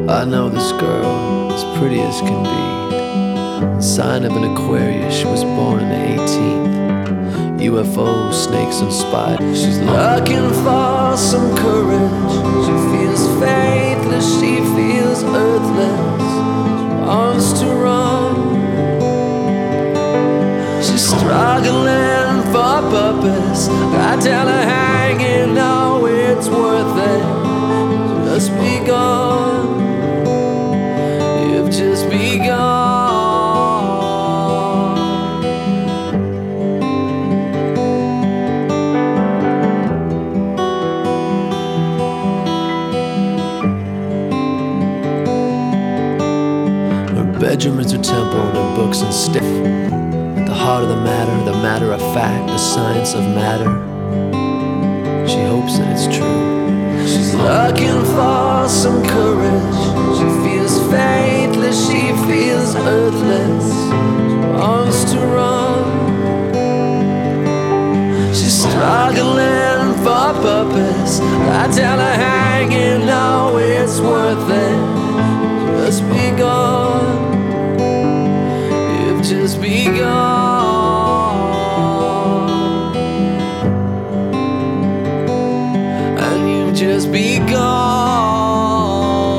I know this girl, as pretty as can be. Sign of an Aquarius, she was born in the 18th. UFOs, snakes and spiders. She's looking for some courage. She feels faithless, she feels earthless. She wants to run. She's struggling for purpose. I tell her, hang in, no, it's worth it. Just be gone. You've just begun. Her bedroom is her temple, and her books and stiff. At the heart of the matter of fact, the science of matter. She hopes that it's true. She's looking for some courage. She feels faithless, she feels earthless. She wants to run. She's struggling for purpose. I tell her, hang in, no, it's worth it. Just be gone. You've just begun.